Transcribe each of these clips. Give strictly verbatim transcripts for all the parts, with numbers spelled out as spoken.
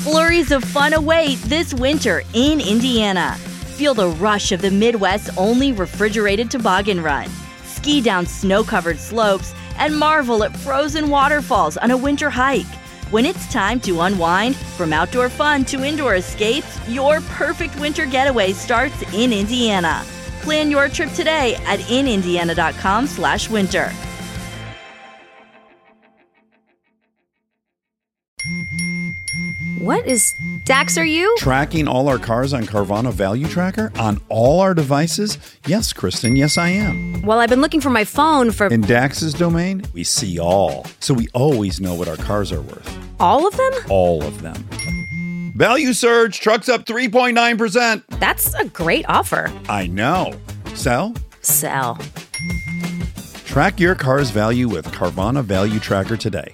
Flurries of fun await this winter in Indiana. Feel the rush of the Midwest's only refrigerated toboggan run. Ski down snow-covered slopes and marvel at frozen waterfalls on a winter hike. When it's time to unwind, from outdoor fun to indoor escapes, your perfect winter getaway starts in Indiana. Plan your trip today at in indiana dot com slash winter. What is Dax, are you? Tracking all our cars on Carvana Value Tracker on all our devices? Yes, Kristen, yes, I am. Well, I've been looking for my phone for... In Dax's domain, we see all. So we always know what our cars are worth. All of them? All of them. Value surge, trucks up three point nine percent. That's a great offer. I know. Sell? Sell. Track your car's value with Carvana Value Tracker today.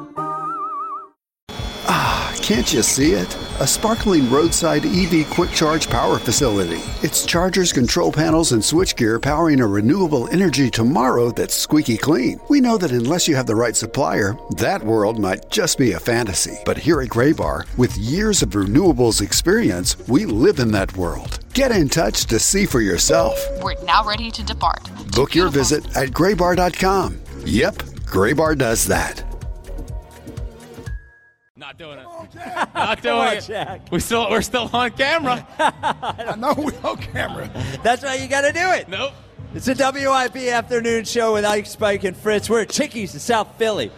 Can't you see it? A sparkling roadside E V quick charge power facility. It's chargers, control panels, and switchgear powering a renewable energy tomorrow that's squeaky clean. We know that unless you have the right supplier, that world might just be a fantasy. But here at Graybar, with years of renewables experience, we live in that world. Get in touch to see for yourself. We're now ready to depart. Book your visit at graybar dot com. Yep, Graybar does that. Not doing it. Not doing on, it. Jack. We still, we're still on camera. I know we're on camera. That's why you got to do it. Nope. It's a W I P afternoon show with Ike, Spike, and Fritz. We're at Chickies in South Philly.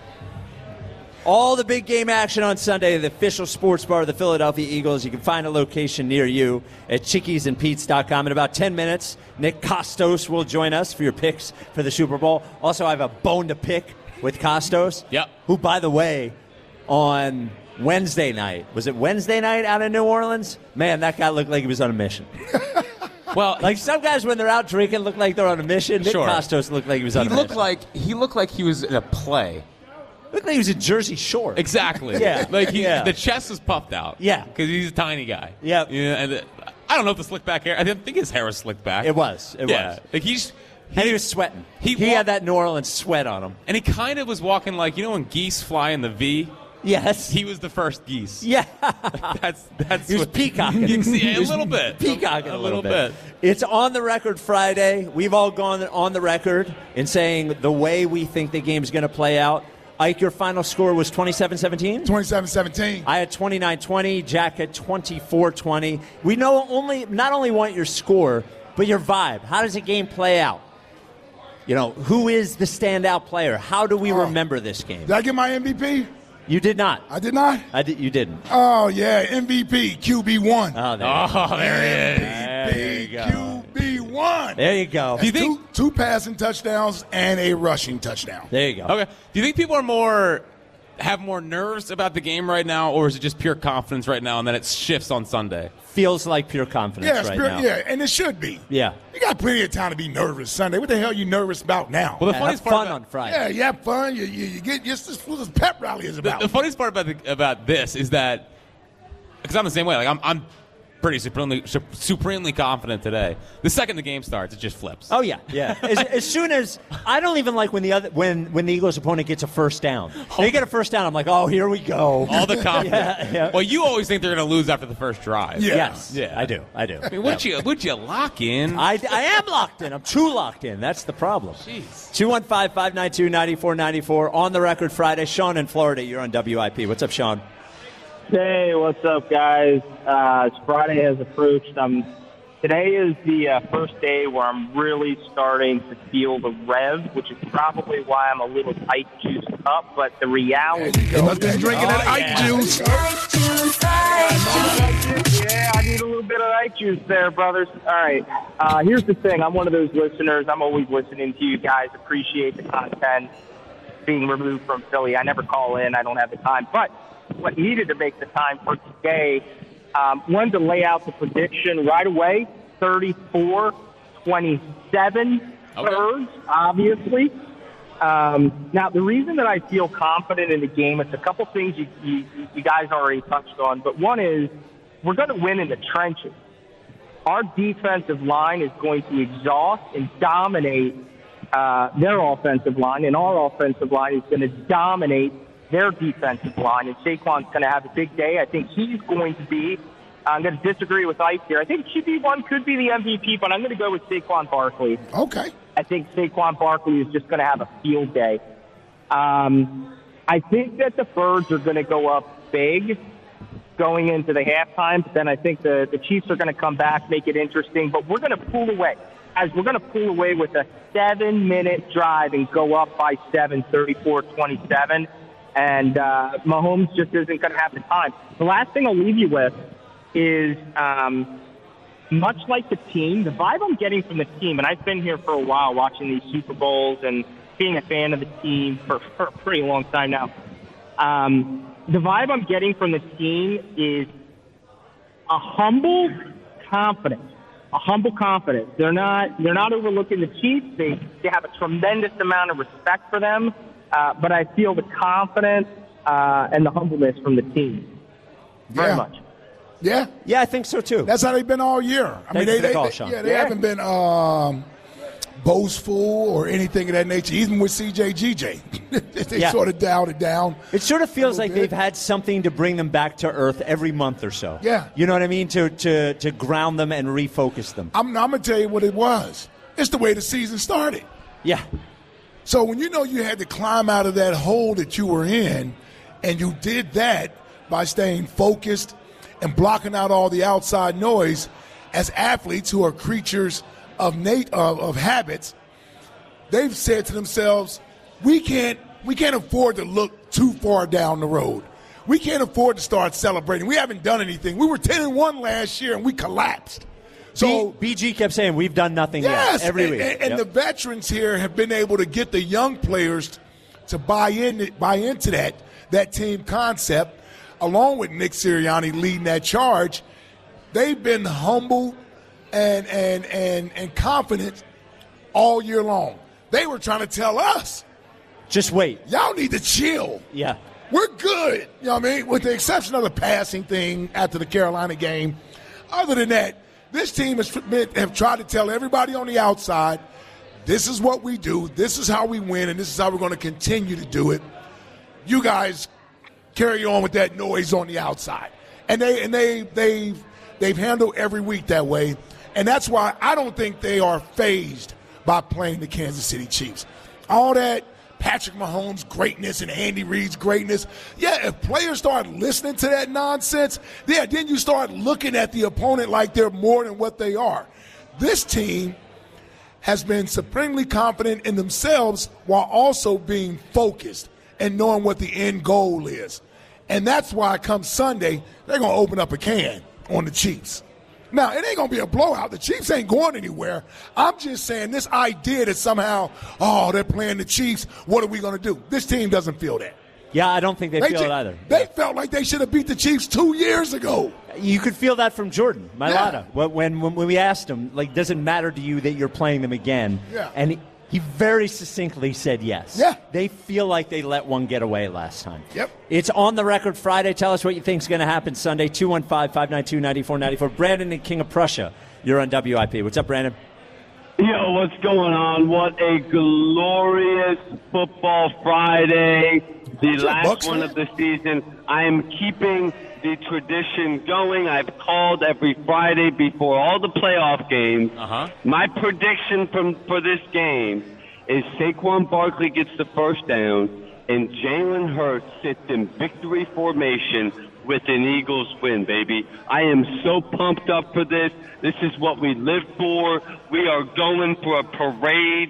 All the big game action on Sunday, the official sports bar of the Philadelphia Eagles. You can find a location near you at chickies and pete's dot com. In about ten minutes, Nick Kostos will join us for your picks for the Super Bowl. Also, I have a bone to pick with Kostos. Yep. Who, by the way, on Wednesday night, was it Wednesday night out in New Orleans? Man, that guy looked like he was on a mission. Well, like some guys when they're out drinking look like they're on a mission. Nick sure. Kostos looked like he was on he a looked mission. like he looked like he was in a play. Looked like he was in Jersey Shore. Exactly. Yeah. Like he, yeah. the chest was puffed out. Yeah. Because he's a tiny guy. Yep. Yeah. And the, I don't know if the slick back hair. I think his hair was slicked back. It was. It yeah. was. Like he's. He, and he was sweating. He, He, he wa- had that New Orleans sweat on him. And he kind of was walking like, you know when geese fly in the V? Yes. He was the first geese. Yeah. that's that's He was what, peacocking. You can see, He a was little bit. Peacocking a, a, a little, little bit. bit. It's On the Record Friday. We've all gone on the record in saying the way we think the game's going to play out. Ike, your final score was twenty-seven seventeen? twenty-seven seventeen. I had twenty-nine twenty. Jack had twenty-four twenty. We know only not only want your score, but your vibe. How does the game play out? You know, who is the standout player? How do we Oh. remember this game? Did I get my M V P? You did not. I did not? I did. You didn't. Oh, yeah, M V P, Q B one. Oh, there, Oh, there it is. There you go. Q B one. There you go. Do you think? Two, two passing touchdowns and a rushing touchdown. There you go. Okay. Do you think people are more have more nerves about the game right now, or is it just pure confidence right now, and then it shifts on Sunday? Feels like pure confidence Yeah, it's right pure, now. yeah, and it should be. Yeah. You got plenty of time to be nervous Sunday. What the hell are you nervous about now? Well, the Yeah, funniest have part fun about, on Friday. yeah, you have fun. You, you, you get just this what this pep rally is the, about. the funniest part about the, about this is that because I'm the same way. Like I'm, I'm pretty supremely su- supremely confident today. The second the game starts, it just flips. Oh yeah, yeah. As, as soon as I don't even like when the other when when the Eagles opponent gets a first down. They get a first down. I'm like, oh, here we go. All the confidence. Yeah, yeah. Well, you always think they're going to lose after the first drive. Yeah. Yes, Yeah. I do. I do. I mean, would you would you lock in? I, I am locked in. I'm too locked in. That's the problem. Jeez. two one five, five nine two, nine four nine four On the Record Friday. Sean in Florida. You're on W I P. What's up, Sean? Hey, what's up, guys? Uh, it's Friday has approached. Um, today is the uh, first day where I'm really starting to feel the rev, which is probably why I'm a little tight juiced up. But the reality, They must be drinking that Ike juice. yeah, I need a little bit of Ike juice there, brothers. All right, uh, here's the thing. I'm one of those listeners. I'm always listening to you guys. Appreciate the content being removed from Philly. I never call in. I don't have the time, but what needed to make the time for today, um, wanted to lay out the prediction right away, thirty-four twenty-seven Okay. Birds, obviously. Um, now, the reason that I feel confident in the game, it's a couple things you, you, you guys already touched on, but one is we're going to win in the trenches. Our defensive line is going to exhaust and dominate uh, their offensive line, and our offensive line is going to dominate their defensive line, and Saquon's going to have a big day. I think he's going to be, I'm going to disagree with Ike here. I think Q B one could be the M V P, but I'm going to go with Saquon Barkley. Okay. I think Saquon Barkley is just going to have a field day. Um, I think that the Birds are going to go up big going into the halftime, but then I think the, the Chiefs are going to come back, make it interesting, but we're going to pull away. As we're going to pull away with a seven-minute drive and go up by seven, thirty-four twenty-seven, and uh, Mahomes just isn't going to have the time. The last thing I'll leave you with is um, much like the team, the vibe I'm getting from the team, and I've been here for a while watching these Super Bowls and being a fan of the team for, for a pretty long time now. Um, the vibe I'm getting from the team is a humble confidence. A humble confidence. They're not they're not overlooking the Chiefs. They they have a tremendous amount of respect for them. Uh, but I feel the confidence uh, and the humbleness from the team. Very yeah. much. Yeah. Yeah, I think so too. That's how they've been all year. I Thanks mean, they, for the they, call, they Sean. yeah, they Yeah. haven't been um, boastful or anything of that nature. Even with C J G J, they Yeah. sort of dialed it down. It sort of feels like bit. they've had something to bring them back to earth every month or so. Yeah. You know what I mean? To to to ground them and refocus them. I'm, I'm going to tell you what it was. It's the way the season started. Yeah. So when you know you had to climb out of that hole that you were in, and you did that by staying focused and blocking out all the outside noise, as athletes who are creatures of nat- of, of habits, they've said to themselves, we can't we can't afford to look too far down the road. We can't afford to start celebrating. We haven't done anything. We were ten and one last year and we collapsed. So B- BG kept saying we've done nothing yes, yet every and, week. and, and Yep. the veterans here have been able to get the young players to buy in buy into that that team concept, along with Nick Sirianni leading that charge. They've been humble and and and and confident all year long. They were trying to tell us, Just wait. y'all need to chill. Yeah. We're good. You know what I mean? With the exception of the passing thing after the Carolina game. Other than that, this team has been, have tried to tell everybody on the outside, this is what we do, this is how we win, and this is how we're going to continue to do it. You guys carry on with that noise on the outside. And they and they they've they've handled every week that way. And that's why I don't think they are fazed by playing the Kansas City Chiefs. All that Patrick Mahomes' greatness and Andy Reid's greatness. Yeah, if players start listening to that nonsense, yeah, then you start looking at the opponent like they're more than what they are. This team has been supremely confident in themselves while also being focused and knowing what the end goal is. And that's why come Sunday, they're going to open up a can on the Chiefs. Now, it ain't going to be a blowout. The Chiefs ain't going anywhere. I'm just saying this idea that somehow, oh, they're playing the Chiefs, what are we going to do? This team doesn't feel that. Yeah, I don't think they, They feel ju- it either. They felt like they should have beat the Chiefs two years ago. You could feel that from Jordan Mailata. Yeah. When, when when we asked him, like, does it matter to you that you're playing them again? Yeah. And he, he very succinctly said yes. Yeah. They feel like they let one get away last time. Yep. It's On the Record Friday. Tell us what you think is going to happen Sunday, two one five, five nine two, nine four nine four. Brandon and King of Prussia, you're on W I P. What's up, Brandon? Yo, what's going on? What a glorious football Friday. The What's up, last Bucks, one man? of the season. I am keeping the tradition going. I've called every Friday before all the playoff games. Uh-huh. My prediction from for this game is Saquon Barkley gets the first down and Jalen Hurts sits in victory formation with an Eagles win, baby. I am so pumped up for this. This is what we live for. We are going for a parade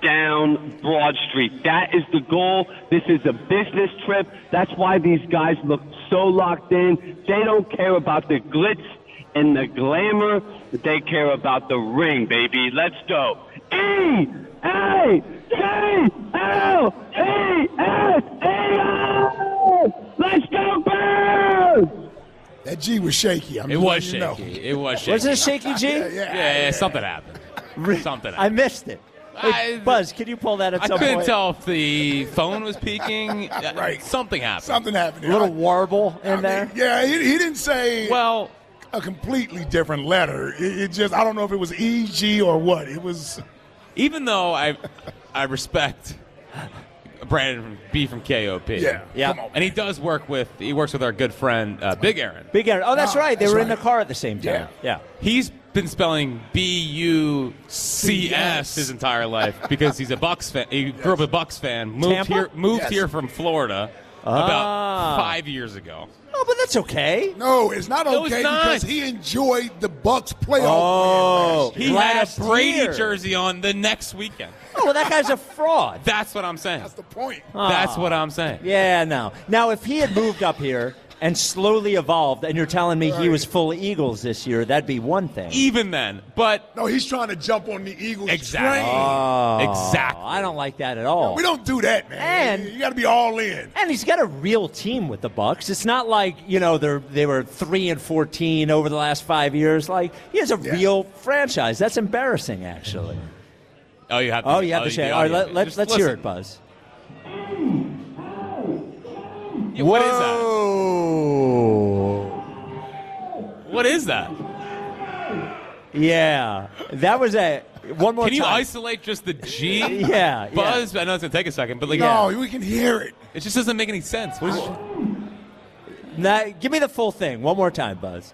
down Broad Street. That is the goal. This is a business trip. That's why these guys look so locked in. They don't care about the glitz and the glamour. They care about the ring, baby. Let's go. E A G L E S E O! Let's go, Birds! That G was shaky. I'm It just was letting you shaky. know. It was shaky. Was it a shaky G? Yeah, Yeah, yeah, something happened. Something I happened. missed it. Hey, I- Buzz, can you pull that at I some couldn't point? tell if the phone was peaking. Uh, Right. Something happened. Something happened. A little I- warble in I mean, there. yeah, he, he didn't say Well, a completely different letter. It, it just, I don't know if it was E, G, or what. It was, even though I, I respect Brandon B from K O P. Yeah, Yeah. come on. And he does work with he works with our good friend uh, Big Aaron. Big Aaron. Oh, that's No, right. They that's were in right. the car at the same time. Yeah. Yeah. He's been spelling B U C S his entire life because he's a Bucks fan. He grew up a Bucks fan. Moved Tampa? here, moved Yes. here from Florida Ah. about five years ago. Oh, but that's okay. No, it's not No, it's okay not. because he enjoyed the Bucks playoff Oh. win last year. He Last had a Brady year. jersey on the next weekend. Oh, well, that guy's a fraud. That's what I'm saying. That's the point. That's what I'm saying. Yeah, no. Now, if he had moved up here and slowly evolved, and you're telling me he Right. was full Eagles this year, that'd be one thing. Even then, but No, he's trying to jump on the Eagles Exactly. train. Oh, exactly. I don't like that at all. We don't do that, man. And- you got to be all in. And he's got a real team with the Bucks. It's not like, you know, they're they were three and fourteen over the last five years. Like, he has a Yeah. real franchise. That's embarrassing, actually. Oh, you have. To, Oh, you have to the say. All right, audio. let, let's Just let's hear listen. it, Buzz. Yeah, what is that? Whoa. What is that? Yeah, that was a one more Can you time. isolate just the G? Yeah, Buzz. I know it's gonna take a second, but like, No, we can hear it. it just doesn't make any sense. What is, Now, give me the full thing one more time, Buzz.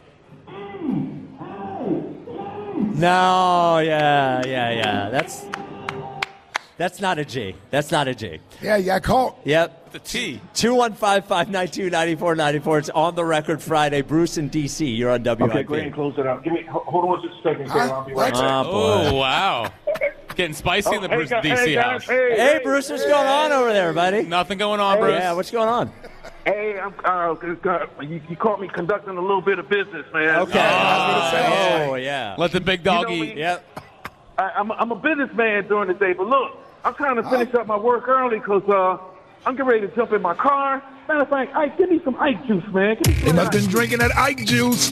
No, yeah, yeah, yeah. That's that's not a G. That's not a G. Yeah, you got caught. Yep. the T. two one five, five nine two, nine four nine four. It's on the record Friday. Bruce in D C. You're on W I P. Okay, go ahead and close it out. Give me, ho- hold on just a second, Karen. I'll be right Huh? back. Oh, boy. Oh wow, getting spicy in the Oh, Bruce hey, D guys, C hey, guys, house. Hey, Hey, Bruce, what's going on over there, buddy? Nothing going on, Bruce. Yeah, what's going on? Hey, I'm, uh, uh, you, you caught me conducting a little bit of business, man. Okay. Oh, Oh, yeah. Let the big dog You know eat. me? Yep. I, I'm, I'm a businessman during the day, but look, I'm trying to finish up my work early because uh, I'm getting ready to jump in my car. Matter of fact, Ike, give me some Ike juice, man. Give me some He must Ike been juice. drinking that Ike juice.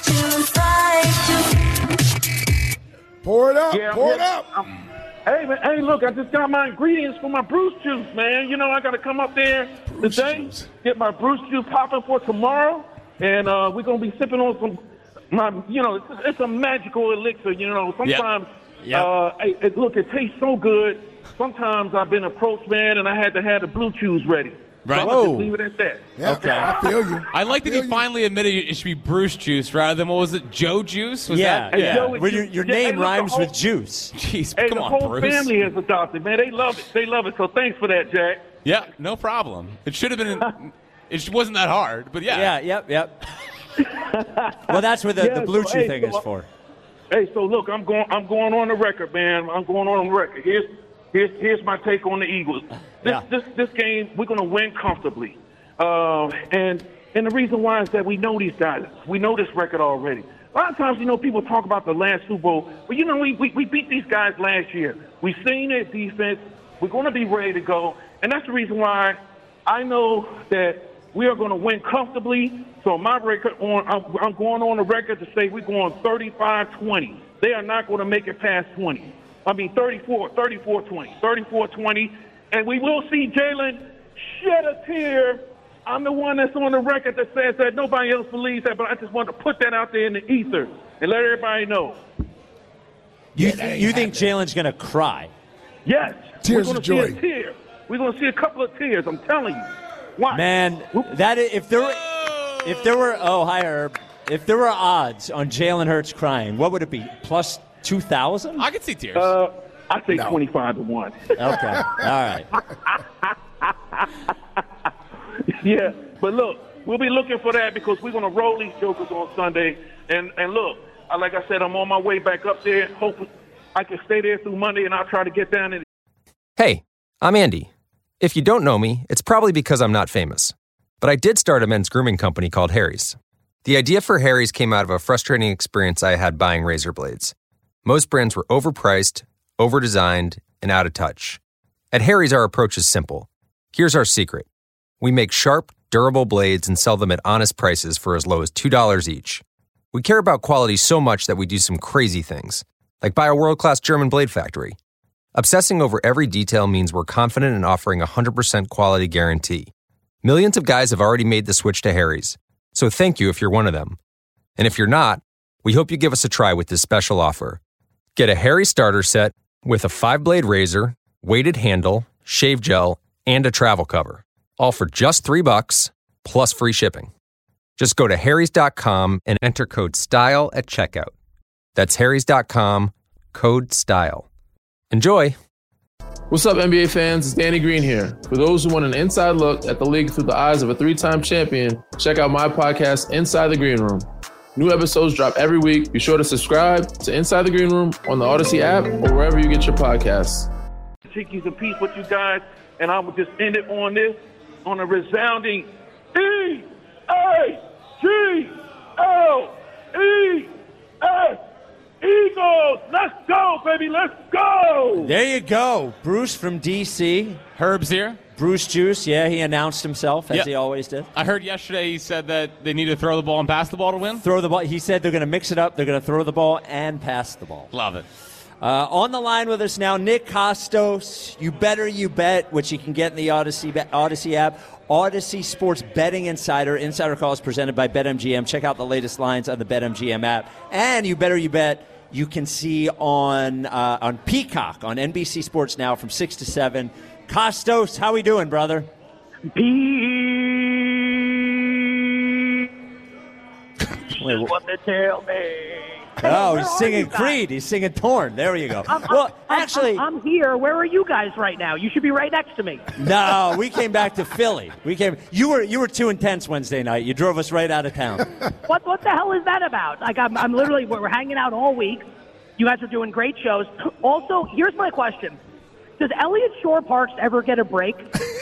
Pour it up. Yeah, pour it yeah, up. I'm- Hey, man, hey, look, I just got my ingredients for my Bruce juice, man. You know, I got to come up there Bruce today, juice. get my Bruce juice popping for tomorrow, and uh, we're going to be sipping on some, my, you know, it's, it's a magical elixir, you know. Sometimes, Yep. Uh, it, it, look, it tastes so good. Sometimes I've been approached, man, and I had to have the blue chews ready. Right. So I'm gonna Whoa. just leave it at that. Yeah, Okay. I feel you. I like that Feel he you. finally admitted it should be Bruce Juice rather than what was it, Joe Juice? Was Yeah, that? yeah. Joe, Well, your, your yeah, hey, name look, the rhymes whole- with juice. Jeez, Hey, come the on, whole Bruce. family is adopted, man. They love it. They love it. So thanks for that, Jack. Yeah, no problem. It should have been. It wasn't that hard, but yeah. Yeah, yep, yep. Well, that's what the, Yeah, the blue so, chew hey, thing so is I- for. Hey, so look, I'm going. I'm going on the record, man. I'm going on the record. Here's, here's, here's my take on the Eagles. This, Yeah. this, this game, we're going to win comfortably. Uh, and and the reason why is that we know these guys. We know this record already. A lot of times, you know, people talk about the last Super Bowl, but you know, we we, we beat these guys last year. We've seen their defense. We're going to be ready to go, and that's the reason why I know that we are going to win comfortably. So my record on, I'm, I'm going on the record to say we're going thirty-five twenty. They are not going to make it past twenty. I mean thirty-four, thirty-four twenty, thirty-four twenty. And we will see Jalen shed a tear. I'm the one that's on the record that says that nobody else believes that, but I just wanted to put that out there in the ether and let everybody know. You, Yeah, that ain't you think happening. Jalen's going to cry? Yes, Tears we're of going to see joy. a tear. We're going to see a couple of tears. I'm telling you. Watch. Man, that i- if there were, if there were, oh hi Herb, if there were odds on Jalen Hurts crying, what would it be? Plus two thousand? I could see tears. Uh, I say No. twenty-five to one. Okay, all right. Yeah, but look, we'll be looking for that because we're going to roll these jokers on Sunday. And and look, uh, like I said, I'm on my way back up there. Hopefully, I can stay there through Monday, and I'll try to get down in. Hey, I'm Andy. If you don't know me, it's probably because I'm not famous. But I did start a men's grooming company called Harry's. The idea for Harry's came out of a frustrating experience I had buying razor blades. Most brands were overpriced, overdesigned, and out of touch. At Harry's, our approach is simple. Here's our secret. We make sharp, durable blades and sell them at honest prices for as low as two dollars each. We care about quality so much that we do some crazy things, like buy a world-class German blade factory. Obsessing over every detail means we're confident in offering a one hundred percent quality guarantee. Millions of guys have already made the switch to Harry's, so thank you if you're one of them. And if you're not, we hope you give us a try with this special offer. Get a Harry starter set with a five-blade razor, weighted handle, shave gel, and a travel cover. All for just three bucks plus free shipping. Just go to harrys dot com and enter code STYLE at checkout. That's harrys dot com, code STYLE. Enjoy! What's up, N B A fans? It's Danny Green here. For those who want an inside look at the league through the eyes of a three-time champion, check out my podcast, Inside the Green Room. New episodes drop every week. Be sure to subscribe to Inside the Green Room on the Odyssey app or wherever you get your podcasts. Chickies and peace with you guys, and I will just end it on this, on a resounding E A G L E S. Eagles, let's go, baby, let's go! There you go. Bruce from D C. Herb's here. Bruce Juice, yeah, he announced himself, as Yep. he always did. I heard yesterday he said that they need to throw the ball and pass the ball to win. Throw the ball. He said they're going to mix it up. They're going to throw the ball and pass the ball. Love it. Uh, on the line with us now, Nick Kostos, You Better You Bet, which you can get in the Odyssey Odyssey app. Odyssey Sports Betting Insider. Insider calls presented by BetMGM. Check out the latest lines on the BetMGM app. And You Better You Bet, you can see on uh, on Peacock on N B C Sports now from six to seven. Kostos, how we doing, brother? Wait, what they tell me. Oh, Where he's are singing you guys? Creed. He's singing Torn. There you go. I'm, well, I'm, actually, I'm, I'm here. Where are you guys right now? You should be right next to me. no, we came back to Philly. We came. You were you were too intense Wednesday night. You drove us right out of town. What what the hell is that about? Like I'm I'm literally we're hanging out all week. You guys are doing great shows. Also, here's my question: does Elliott Shore Parks ever get a break?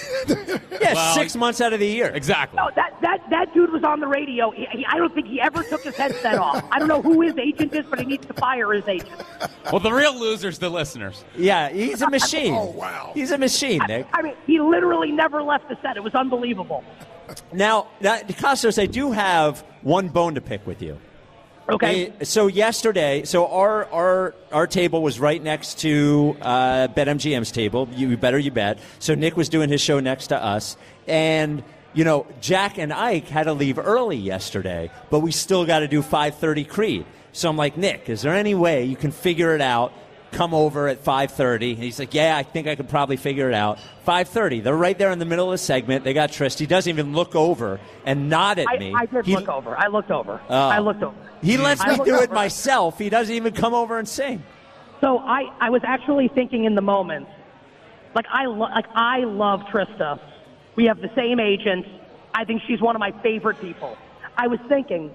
Yeah, Well, six months out of the year. Exactly. No, that, that, that dude was on the radio. He, he, I don't think he ever took his headset off. I don't know who his agent is, but he needs to fire his agent. Well, the real loser's the listeners. Yeah, he's a machine. Oh, wow. He's a machine, Nick. I mean, he literally never left the set. It was unbelievable. Now, now, Kostos, I do have one bone to pick with you. Okay. Uh, So yesterday, so our our our table was right next to uh, BetMGM's table. You better you bet. So Nick was doing his show next to us, and you know Jack and Ike had to leave early yesterday, but we still got to do five thirty Creed. So I'm like, Nick, is there any way you can figure it out? Come over at five thirty. And he's like, yeah, I think I could probably figure it out. five thirty. They're right there in the middle of the segment. They got Trist. He doesn't even look over and nod at I, me. I did He- look over. I looked over. Oh. I looked over. He lets I me looked do it over. myself. He doesn't even come over and sing. So I, I was actually thinking in the moment, like I lo- like I love Trista. We have the same agent. I think she's one of my favorite people. I was thinking,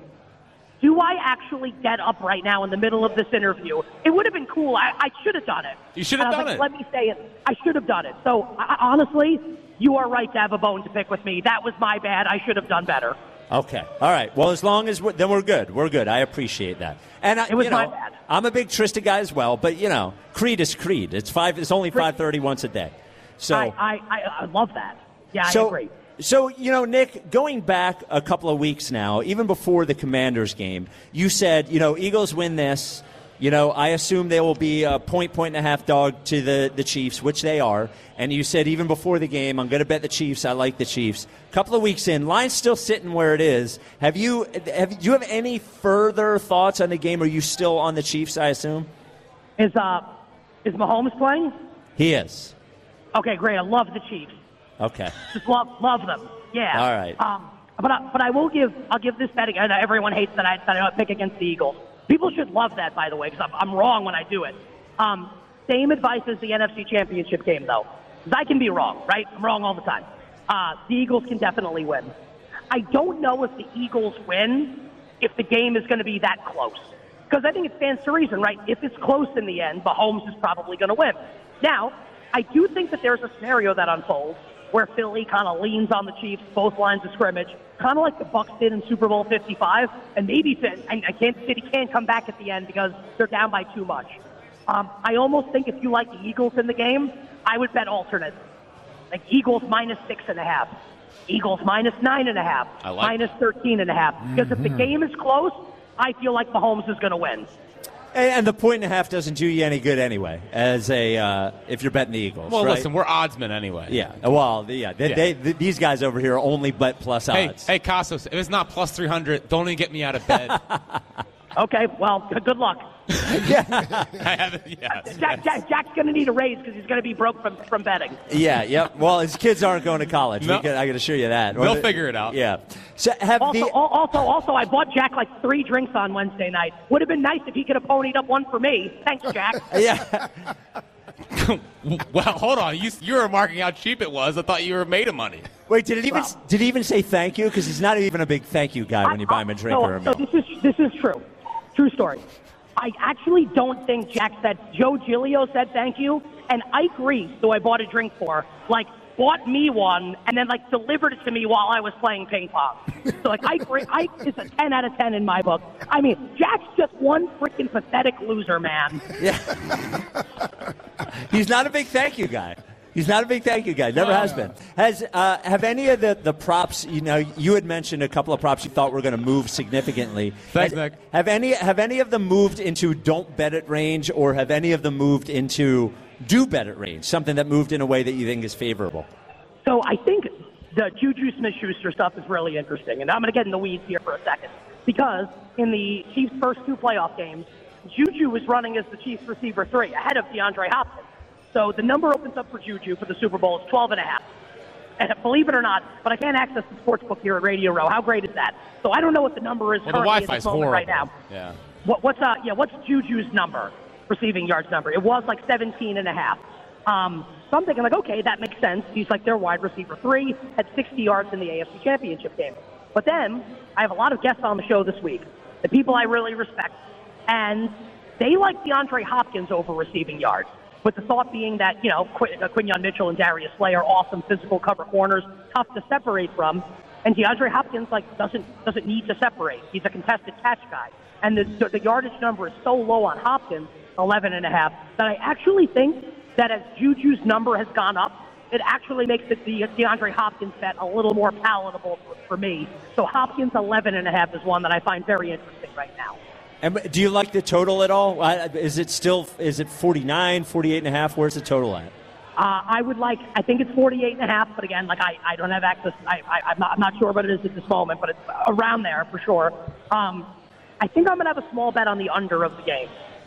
do I actually get up right now in the middle of this interview? It would have been cool. I, I should have done it. You should have And I was done like, it. Let me say it. I should have done it. So I, honestly, you are right to have a bone to pick with me. That was my bad. I should have done better. Okay. All right. Well, as long as we're, then we're good. We're good. I appreciate that. And I, It was you know, my bad. I'm a big Trista guy as well, but you know, Creed is Creed. It's five. It's only five thirty once a day. So I, I, I, I love that. Yeah, so, I agree. So, you know, Nick, going back a couple of weeks now, even before the Commanders game, you said, you know, Eagles win this. You know, I assume they will be a point, point and a half dog to the, the Chiefs, which they are. And you said even before the game, I'm going to bet the Chiefs. I like the Chiefs. A couple of weeks in, line's still sitting where it is. Have you have do you have any further thoughts on the game? Are you still on the Chiefs, I assume? Is uh, is Mahomes playing? He is. Okay, great. I love the Chiefs. Okay. Just love love them. Yeah. All right. Um, but I, but I will give I'll give this bet again. Everyone hates that I that I pick against the Eagles. People should love that, by the way, because I'm, I'm wrong when I do it. Um, same advice as the N F C Championship game, though, because I can be wrong, right? I'm wrong all the time. Uh, the Eagles can definitely win. I don't know if the Eagles win if the game is going to be that close, because I think it stands to reason, right? If it's close in the end, Mahomes is probably going to win. Now, I do think that there's a scenario that unfolds where Philly kind of leans on the Chiefs, both lines of scrimmage, kind of like the Bucs did in Super Bowl fifty-five, and maybe and Kansas City can't come back at the end because they're down by too much. Um, I almost think if you like the Eagles in the game, I would bet alternate, like Eagles minus six and a half, Eagles minus nine and a half, I like minus thirteen and a half. Because if the game is close, I feel like Mahomes is going to win. And, and the point and a half doesn't do you any good anyway, as a uh, if you're betting the Eagles. Well, right? listen, we're oddsmen anyway. Yeah. Well, yeah. They, Yeah. They, th these guys over here only bet plus Hey, odds. hey, Kostos, if it's not plus three hundred, don't even get me out of bed. Okay, well, g- good luck. I haven't, yes. Jack, Jack, Jack's going to need a raise because he's going to be broke from, from betting. Yeah, yep. Well, his kids aren't going to college. No. We can, I can assure you that. They'll figure it out. Yeah. So have Also, the, al- also, also, I bought Jack like three drinks on Wednesday night. Would have been nice if he could have ponied up one for me. Thanks, Jack. yeah. Well, hold on. You, you were remarking how cheap it was. I thought you were made of money. Wait, did it even did he even say thank you? Because he's not even a big thank you guy when you buy him a drink so, or a so meal. this is this is true. True story. I actually don't think Jack said, Joe Giglio said thank you, and Ike Reese, who I bought a drink for, like, bought me one and then, like, delivered it to me while I was playing ping pong. So, like, Ike, Re- Ike is a ten out of ten in my book. I mean, Jack's just one freaking pathetic loser, man. Yeah. He's not a big thank you guy. He's not a big thank you guy. Never has been. Has uh, have any of the, the props? You know, you had mentioned a couple of props you thought were going to move significantly. Thanks, has, Nick. Have any have any of them moved into don't bet at range, or have any of them moved into do bet at range? Something that moved in a way that you think is favorable. So I think the Juju Smith-Schuster stuff is really interesting, and I'm going to get in the weeds here for a second because in the Chiefs' first two playoff games, Juju was running as the Chiefs receiver three ahead of DeAndre Hopkins. So the number opens up for Juju for the Super Bowl is twelve and a half. And believe it or not, but I can't access the sports book here at Radio Row. How great is that? So I don't know what the number is Well, the currently at Wi-Fi's this moment horrible. right now. Yeah. What, what's uh yeah? What's Juju's number, receiving yards number? It was like seventeen and a half. Um, so I'm thinking like, okay, that makes sense. He's like their wide receiver three, had sixty yards in the A F C Championship game. But then I have a lot of guests on the show this week, the people I really respect, and they like DeAndre Hopkins over receiving yards. With the thought being that, you know, Qu- uh, Quinyon Mitchell and Darius Slay are awesome physical cover corners, tough to separate from. And DeAndre Hopkins, like, doesn't doesn't need to separate. He's a contested catch guy. And the, the yardage number is so low on Hopkins, eleven and a half, that I actually think that as Juju's number has gone up, it actually makes it the DeAndre Hopkins bet a little more palatable for, for me. So Hopkins, eleven and a half is one that I find very interesting right now. And do you like the total at all? Uh, Is it still is it forty-nine, forty-eight and a half? Where's the total at? Uh, I would like, I think it's forty-eight and a half, but again, like I, I don't have access. I, I, I'm, not, I'm not sure what it is at this moment, but it's around there for sure. Um, I think I'm going to have a small bet on the under of the game.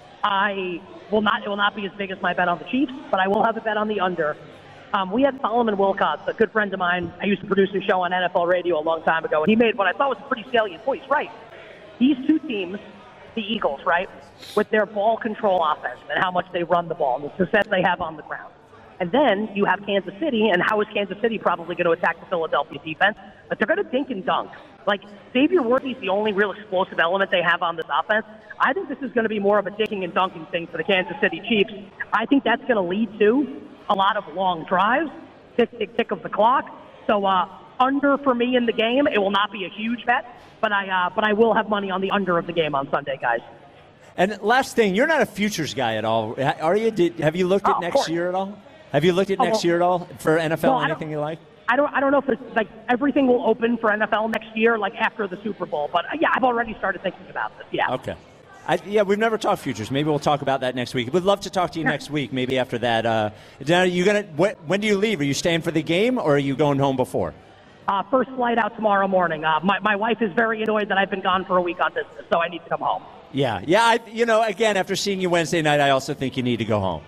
I will not, it will not be as big as my bet on the Chiefs, but I will have a bet on the under. Um, we had Solomon Wilcots, a good friend of mine. I used to produce a show on N F L radio a long time ago, and he made what I thought was a pretty salient point. He's right. These two teams, the Eagles, right, with their ball control offense and how much they run the ball and the success they have on the ground. And then you have Kansas City, and how is Kansas City probably going to attack the Philadelphia defense? But they're going to dink and dunk. Like, Xavier Worthy's the only real explosive element they have on this offense. I think this is going to be more of a dinking and dunking thing for the Kansas City Chiefs. I think that's going to lead to a lot of long drives, tick, tick, tick of the clock. So uh, under for me in the game. It will not be a huge bet, but I uh, but I will have money on the under of the game on Sunday, guys. And last thing, you're not a futures guy at all, are you? Did, have you looked at Oh, of next course. year at all? Have you looked at Oh, next well- year at all for N F L? Well, I don't- anything you like? I don't I don't know if it's like everything will open for N F L next year, like after the Super Bowl. But uh, yeah, I've already started thinking about this. Yeah. Okay. I, yeah, we've never talked futures. Maybe we'll talk about that next week. We'd love to talk to you next week. Maybe after that. Uh, now, you gonna? When, when do you leave? Are you staying for the game, or are you going home before? Uh, first flight out tomorrow morning. Uh, my my wife is very annoyed that I've been gone for a week on business, so I need to come home. Yeah, yeah. I, you know, again, after seeing you Wednesday night, I also think you need to go home.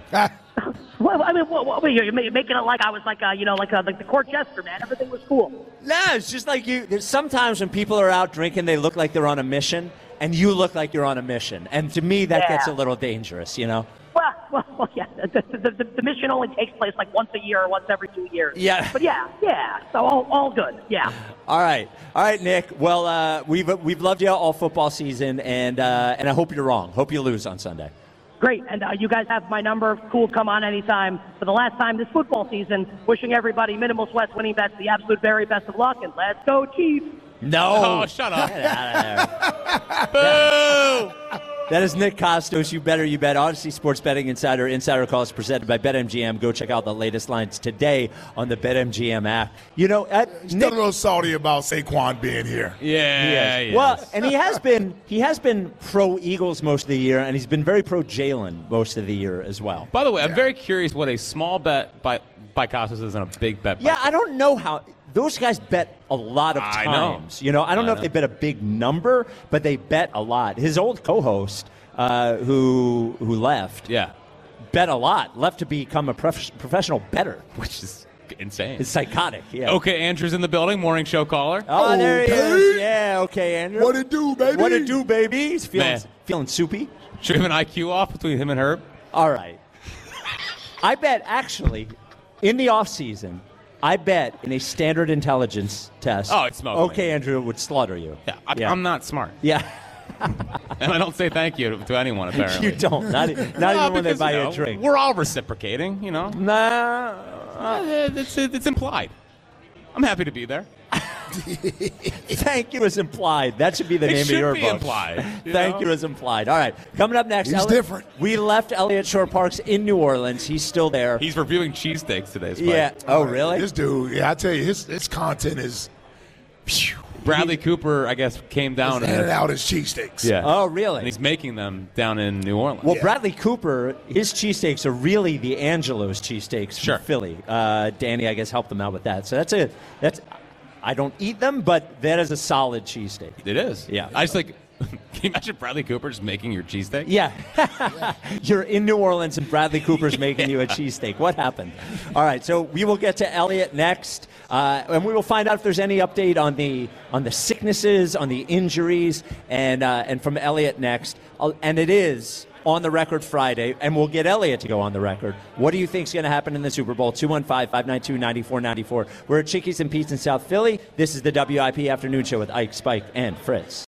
Well, I mean, what, what, you're making it like I was like, uh, you know, like uh, like the court jester, man. Everything was cool. No, it's just like you. There's sometimes when people are out drinking, they look like they're on a mission, and you look like you're on a mission. And to me, that Yeah. gets a little dangerous, you know? Well, well, well yeah. The, the, the, the mission only takes place like once a year or once every two years. Yeah. But yeah, yeah. So all, all good. Yeah. All right, all right, Nick. Well, uh, we've we've loved you all football season, and uh, and I hope you're wrong. Hope you lose on Sunday. Great. And uh, you guys have my number. Cool. Come on anytime. For the last time this football season, wishing everybody minimal sweats, winning bets, the absolute very best of luck, and let's go Chiefs. No. Oh, shut up. Get out of there. Boo! That is Nick Costos. You better, you bet. Odyssey Sports Betting Insider. Insider calls presented by BetMGM. Go check out the latest lines today on the BetMGM app. You know, at He's Nick, still a little salty about Saquon being here. Yeah, yeah. well, and he has been he has been pro Eagles most of the year, and he's been very pro Jalen most of the year as well. By the way, I'm very curious what a small bet by by Costas is and a big bet by Yeah, I don't know how. those guys bet a lot of I know. times. You know, I don't I know, know. if they bet a big number, but they bet a lot. His old co-host, uh, who who left, Yeah. bet a lot. Left to become a prof- professional bettor, Which is insane. It's psychotic. Yeah. Okay, Andrew's in the building, morning show caller. Oh, there he Okay. is. Yeah. Okay, Andrew. What it do, baby? What it do, baby? He's feeling Man. feeling soupy. Should we have an I Q off between him and Herb? All right. I bet actually, in the off season, I bet in a standard intelligence test. Oh, it's smoking. Okay, Andrew would slaughter you. Yeah, I, Yeah. I'm not smart. Yeah. And I don't say thank you to, to anyone, apparently. You don't. Not, e- not No, even when they because, buy you you know, a drink. We're all reciprocating, you know. Nah. Uh, it's, it's implied. I'm happy to be there. Thank you is implied. That should be the It name should of your be book. implied, you Thank know? you is implied. All right. Coming up next. He's Elliot- different. We left Elliott Shore Parks in New Orleans. He's still there. He's reviewing cheesesteaks today. Spike. yeah. Oh, really? This dude, yeah, I tell you, his his content is phew, Bradley Cooper, I guess, came down handing and out his cheesesteaks. yeah. Oh, really? And he's making them down in New Orleans. Well, Yeah. Bradley Cooper, his cheesesteaks are really the Angelo's cheesesteaks from Sure. Philly. Uh, Danny, I guess, helped them out with that. So that's a that's. I don't eat them, but that is a solid cheesesteak. It is. Yeah. I just like. Can you imagine Bradley Cooper just making your cheesesteak? Yeah. You're in New Orleans and Bradley Cooper's making you a cheesesteak. What happened? All right, so we will get to Elliott next, uh, and we will find out if there's any update on the on the sicknesses, on the injuries, and uh, and from Elliott next. Uh, and it is on the record Friday, and we'll get Elliott to go on the record. What do you think is going to happen in the Super Bowl? two one five, five nine two, nine four nine four. We're at Chickies and Pete's in South Philly. This is the W I P Afternoon Show with Ike, Spike, and Fritz.